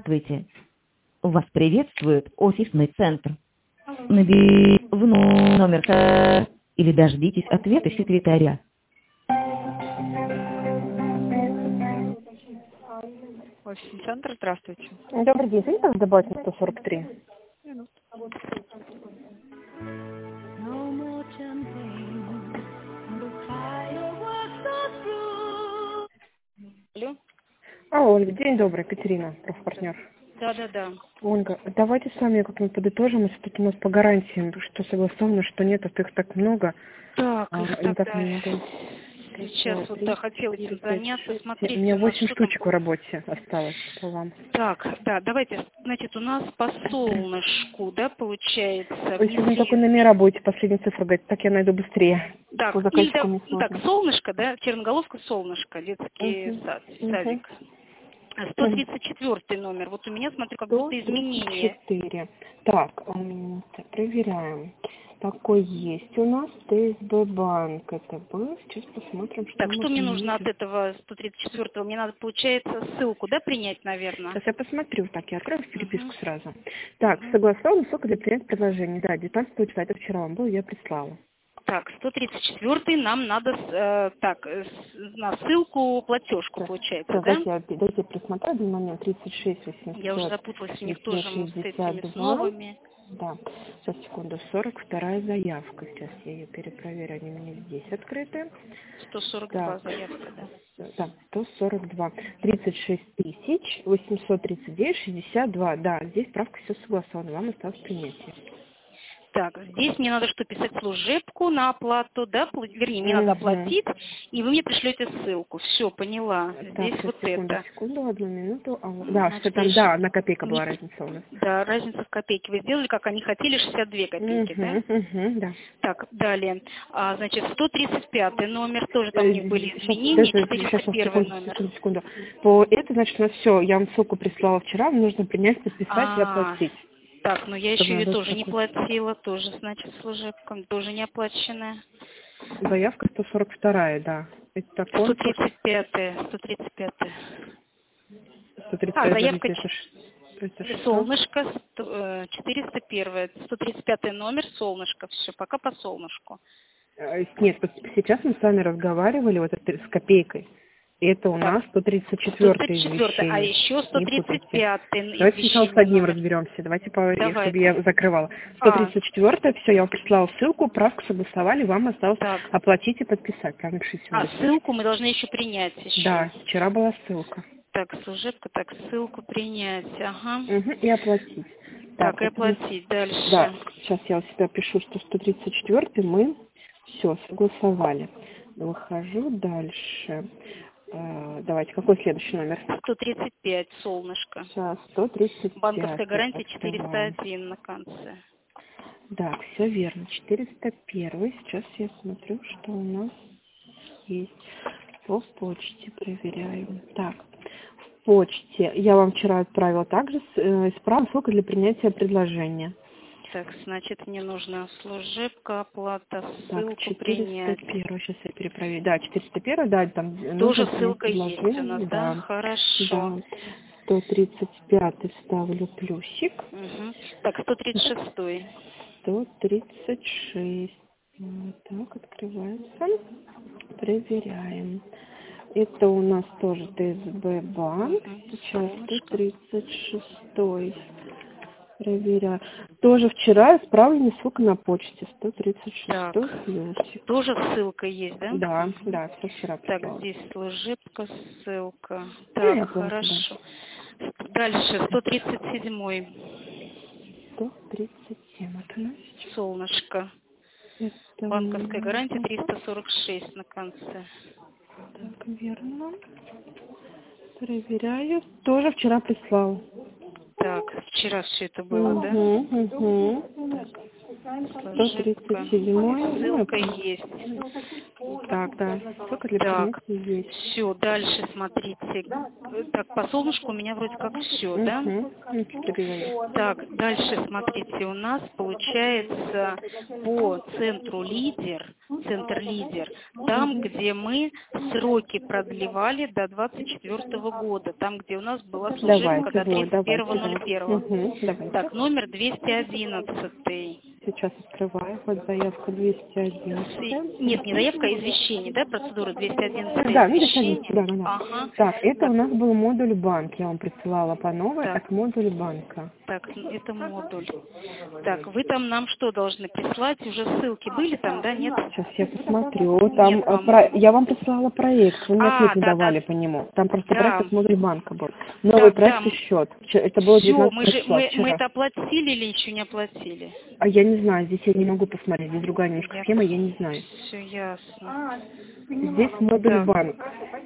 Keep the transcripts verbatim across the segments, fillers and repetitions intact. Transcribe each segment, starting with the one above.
Здравствуйте. Вас приветствует офисный центр. Наберите в номер ка- или дождитесь ответа секретаря. Офисный центр, здравствуйте. Добрый день, извините, нас добавить на сто сорок три. Алло? Алло, Ольга, день добрый, Катерина, профпартнер. Да, да, да. Ольга, давайте с вами как-нибудь подытожим, если тут у нас по гарантиям, что согласовано, что нет, а их так много. Так, А, их не так тогда много. сейчас вот, да, хотела этим заняться. У Смотрите, меня у нас восемь что там штучек в было? работе осталось по вам. Так, да, давайте, значит, у нас по солнышку, да, получается, Вы сегодня внесли... только номера будете, последнюю цифру говорить, так я найду быстрее. Так, По или, заказчику да, не ну, так, сложно. солнышко, да, черноголовка, солнышко, детский Угу. сад, Угу. садик. сто тридцать четвёртый номер. Вот у меня, смотрю, как будто изменения. сто тридцать четыре. Так, м, так, проверяем. Такой есть у нас ТСБ банк. Это был. Сейчас посмотрим, что Так, мы что мне нужно от приняли. этого сто тридцать четвёртого? Мне надо, получается, ссылку, да, принять, наверное? Сейчас я посмотрю. Так, я открою переписку Мгм. сразу. Так, Мгм. согласован срок для принятия предложения. Да, девятнадцатого числа. Это вчера вам был, я прислала. Так, сто тридцать четвёртый нам надо, э, так, э, с- на ссылку платежку, Так, получается, так, да? дайте я, дайте я присмотрю один момент. тридцать шесть Я уже восемьсот запуталась у них тоже с этими, шестьдесят с два. новыми. Да, сейчас, секунду, сорок вторая заявка. Сейчас я ее перепроверю, они у меня здесь открыты. сто сорок два Так, заявка, да. да, сто сорок два. тридцать шесть тысяч восемьсот тридцать девять шестьдесят два. Да, здесь справка все согласована, вам осталось принятие. Так, здесь мне надо что, писать служебку на оплату, да, пла- вернее, мне надо Угу. оплатить, и вы мне пришлете ссылку. Все, поняла. Так, Здесь сейчас, вот секунду, это. секунду, одну минуту. А, вот- да, что Значит, там, реши- да, одна копейка не- была разница у нас. Да, разница в копейке. Вы сделали, как они хотели, шестьдесят две копейки, да? Угу, угу, да. Так, далее. А, значит, сто тридцать пятый номер, тоже там у них были Сейчас, изменения, сейчас, четыреста первый секунду, номер. секунду, секунду. По это, значит, у нас все, я вам ссылку прислала вчера, вам нужно принять, подписать и А, оплатить. так, ну я Чтобы еще ее надо тоже не такой. платила, тоже, значит, служебкам, тоже не оплаченная. Заявка сто сорок вторая, да. Это сто конкурс. тридцать пятый, сто тридцать пятый. сто тридцать А, пять, заявка подождите, это, ч- ш- это что? солнышко, сто- э, четыреста один, сто тридцать пятый номер, солнышко, все, пока по солнышку. Э, Нет, вот сейчас мы с вами разговаривали вот это с копейкой. И это у Так, нас сто тридцать сто четвёртое тридцать четвёртый, а извещение. еще сто Не тридцать путайте. пятый Давайте сначала с извещение одним номер. разберемся. Давайте, по, чтобы Давайте. я закрывала. А, сто тридцать четвёртое, все, я вам прислала ссылку, правку согласовали, вам осталось так. оплатить и подписать. Правильно пишите на А, листочке. ссылку мы должны еще принять еще. Да, вчера была ссылка. Так, служебка, так, ссылку принять, ага. Угу, и оплатить. Так, и это мы- оплатить дальше. Да, сейчас я у себя пишу, что сто тридцать четвёртый мы все согласовали. Выхожу дальше. Э, давайте, какой следующий номер? сто тридцать пять, солнышко. Сейчас, сто тридцать пять. Банковская гарантия Открываем. четыреста один на конце. Да, все верно. четыреста один. Сейчас я смотрю, что у нас есть. По почте проверяем. Так, в почте я вам вчера отправила также с, э, справку ссылка для принятия предложения. Так, значит, мне нужна служебка, оплата, Так, ссылку четыреста принять. один. Сейчас я перепроверю. Да, четыреста один, да, там Тоже нужно принять ссылка есть у предложение. нас, да? Да, Хорошо. да. сто тридцать пять ставлю плюсик. Угу. Так, сто тридцать шесть. сто тридцать шесть. Вот так, открывается. Проверяем. Это у нас тоже ТСБ банк. Угу. Сейчас сто Солнышко. тридцать шесть. Проверяю. Тоже вчера отправлена ссылка на почте. сто тридцать шесть Так, плюсик. тоже ссылка есть, да? Да, Мгм. да, все вчера Так, прислала. здесь служебка, ссылка. Ну и Так, оплата, да. хорошо. Дальше, сто тридцать семь. сто тридцать семь. Вот у нас сейчас. Солнышко. Это у Банковская нас. гарантия триста сорок шесть на конце. Так, верно. Проверяю. Тоже вчера прислал. Так, вчера все это было, да? Угу, угу. сто тридцать седьмой. Ссылка есть. Так, да. Ссылка для Так, принятия есть. все, дальше смотрите. Так, по солнышку у меня вроде как все, да? Угу. Ну, четыре есть. Так, дальше смотрите, у нас получается по центру лидер, центр лидер, там, где мы сроки продлевали до двадцать четвёртого года, там, где у нас была служебка Давайте, до вот, тридцать давайте, первого ноль первого. Угу, давайте. Так, номер двести одиннадцать. Сейчас открываю. Вот заявка двести одиннадцать. Нет, не заявка, а извещение, да, процедура двести одиннадцать Да, ну, двести извещение. одиннадцать, да, да, да. Ага. Так, это Так, у нас был модуль банк. Я вам присылала по новой Так. от модуля банка. так, это модуль. Так, вы там нам что должны прислать? Уже ссылки были там, да, нет? Сейчас я посмотрю. Там Нет, э, по-моему. про... я вам присылала проект. Вы мне А, ответ не да, давали да. по нему. Там просто Да. проект от модуля банка был. Новый Так, проект да. и счет. Вчера- Это было Все, девятнадцатого мы же числа мы, мы вчера. это оплатили или еще не оплатили? А я не знаю, здесь я не могу посмотреть. Здесь другая немножко Я... схема, я не знаю. Все ясно. Здесь модуль Так. банк.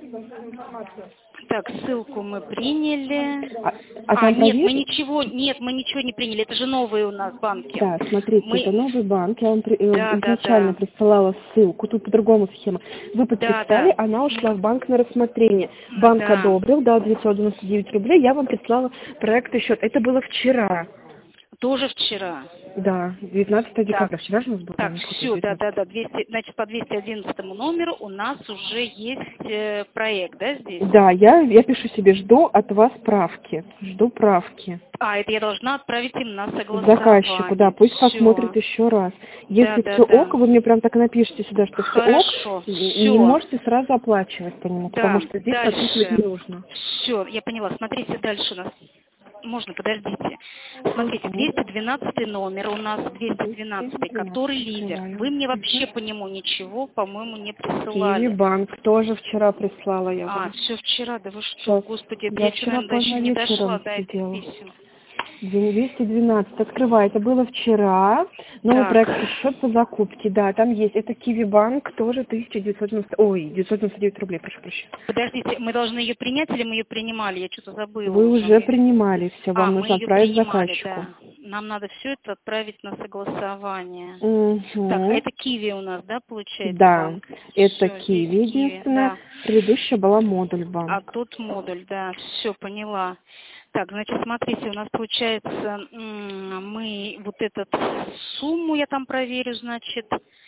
Так, ссылку мы приняли. А, а А, там нет, мы проверь- ничего, нет, мы ничего не приняли. Это же новые у нас банки. Да, смотрите, Мы- это новый банк. Я вам при- э, Да, да, изначально да. присылала ссылку. Тут по-другому схема. Вы подписали, да. она ушла в банк на рассмотрение. Банк Да. одобрил, да, девятьсот девяносто девять рублей. Я вам прислала проект и счет. Это было вчера. Тоже вчера. Да, девятнадцатого декабря. Так. Вчера же у нас был. Так, да, какой-то все, да, да, девятнадцатый. да, двести, значит, по двести одиннадцатому номеру у нас уже есть э, проект, да, здесь? Да, я, я пишу себе, жду от вас правки. Жду правки. А, это я должна отправить им на согласование. Заказчику, да, пусть Всё. посмотрит еще раз. Если Да, все да, да. ок, вы мне прям так напишите сюда, что все Хорошо, ок, и всё. не можете сразу оплачивать по нему, Да, потому что здесь дальше. отписывать не нужно. Все, я поняла. Смотрите, дальше у нас. Можно, подождите. Смотрите, двести двенадцатый номер у нас, двести двенадцатый, который лидер. Открываю. Вы мне вообще по нему ничего, по-моему, не Киви присылали. банк тоже вчера прислала я А, вам. все вчера, да вы что, Сейчас. господи, это Я я вчера вчера даже поздно не вечером дошла до этих сидела. писем. двести двенадцать, открывай, это было вчера. Новый Так. проект счет по закупке, да, там есть. Это Киви банк, тоже тысяча девятьсот девяносто, ой, девятьсот девяносто девять рублей, прошу прощения. Подождите, мы должны ее принять или мы ее принимали? Я что-то забыла. Вы уже Мы- принимали все, А, вам мы нужно ее отправить принимали, заказчику. да. Нам надо все это отправить на согласование. Мгм. Так, а это Киви у нас, да, получается? Да, банк? это Всё, Киви, здесь единственное. да. Предыдущая была модуль банк. А тут модуль, да, все, поняла. Так, значит, смотрите, у нас получается, м, мы вот эту сумму я там проверю, значит,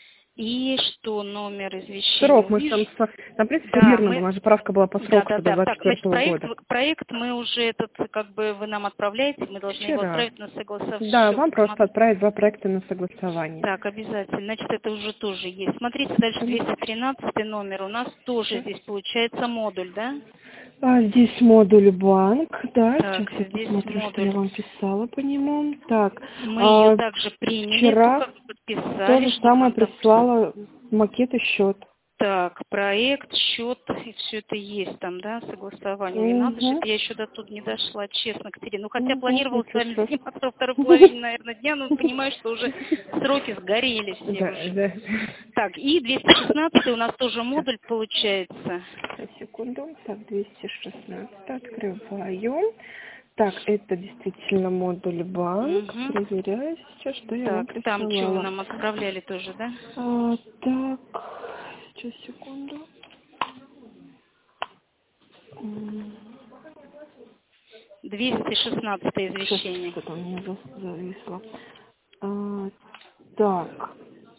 и что номер извещения. Срок, мы же там, увижу. с- там, в принципе, Да, верно, мы- у нас же правка была по Да, сроку да, до да. двадцать Так, значит, четвёртого проект, года. проект мы уже этот, как бы вы нам отправляете, мы должны его Вчера. отправить на согласование. Да, Всё, вам просто посмотрю. отправить два проекта на согласование. Так, обязательно. Значит, это уже тоже есть. Смотрите, дальше двести тринадцатый номер. У нас тоже здесь получается модуль, да? А, здесь модуль банк, да, Так, сейчас я здесь посмотрю, что модуль. я вам писала по нему. Так, Мы а, ее также приняли, вчера только подписали. то же что самое нам там- прислала макет и счет. Так, проект, счет, и все это есть там, да, согласование. Не надо, Мгм. чтобы я еще до тут не дошла, честно, Катерина. Ну, хотя Мгм, планировала с ничего вами страшного. заниматься во второй половине, наверное, дня, но понимаю, что уже сроки сгорели все Да, уже. да. Так, и двести шестнадцатый у нас тоже модуль получается. Сейчас, секунду. Так, двести шестнадцать открываю. Так, это действительно модуль банк. Мгм. Проверяю сейчас, что я вам Так, там что вы присылала. нам отправляли тоже, да? А, так, сейчас, секунду. М, двести шестнадцатое Сейчас, извещение. что-то у меня за- зависло. А, так.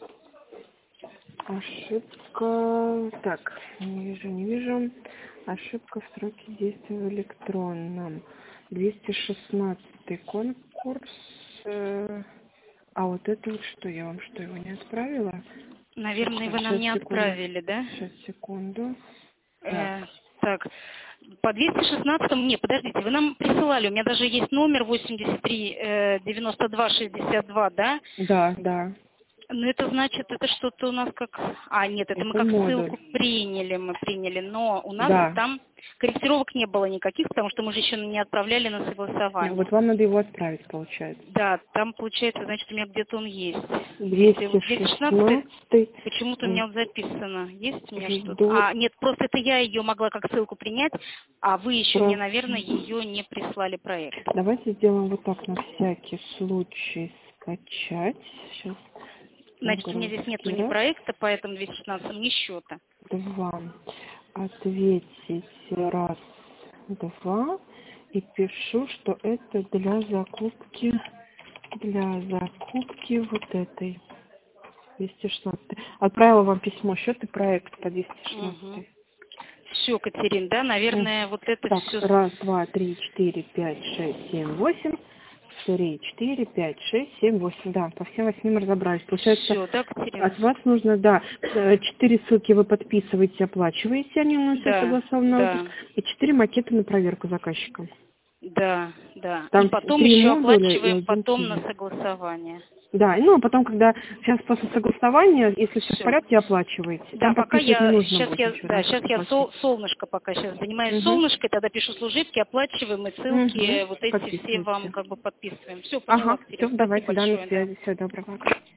Ошибка. Так, не вижу, не вижу. Ошибка в сроке действия в электронном. двести шестнадцатый конкурс. Э, А вот это вот что? Я вам что, его не отправила? Наверное, вы Сейчас, нам не секунду. отправили, да? Сейчас, секунду. Э, так, по двести шестнадцатому, не, подождите, вы нам присылали, у меня даже есть номер восемьдесят три девяносто два шестьдесят два, да? Да, да. Ну, это значит, это что-то у нас как... А, нет, это, мы Это как модуль. ссылку приняли, мы приняли, но у нас Да. там корректировок не было никаких, потому что мы же еще не отправляли на согласование. Вот вам надо его отправить, получается. Да, там получается, значит, у меня где-то он есть. двести двести шестнадцатый, шестнадцатый. почему-то у меня вот записано. Есть у меня Жду. что-то? А, нет, просто это я ее могла как ссылку принять, а вы еще Просто. мне, наверное, ее не прислали проект. Давайте сделаем вот так на всякий случай. Скачать. Сейчас. Значит, у меня здесь нету ни проекта, поэтому двести шестнадцать, ни счета. Два. Ответить раз, два. И пишу, что это для закупки, для закупки вот этой. двести шестнадцать. Отправила вам письмо, счет и проект по двести шестнадцать. Угу. Все, Катерин, да, наверное, вот это так, все. Раз, два, три, четыре, пять, шесть, семь, восемь. Три, четыре, пять, шесть, семь, восемь. Да, по всем восьмим разобрались. Получается, Все, да, Катерина? от вас нужно, да, четыре ссылки вы подписываете, оплачиваете, они у нас все Да, согласованы на да. выпуск, и четыре макета на проверку заказчика. Да, да. Там и потом три еще модуля и оплачиваем один потом фильм. на согласование. Да, ну а потом, когда сейчас после согласования, если все в Всё. порядке, оплачиваете. Да, Там пока подписывать не я нужно сейчас будет я ничего, да, там сейчас только я сол, оплатить. солнышко пока сейчас занимаюсь Угу. солнышкой, тогда пишу служебки, оплачиваем и ссылки Угу. вот эти все вам Подписывайте. как бы подписываем. Все, поняла, Ага, Катерина. все, Спасибо давайте, да, на большое, да. связи. Всего доброго.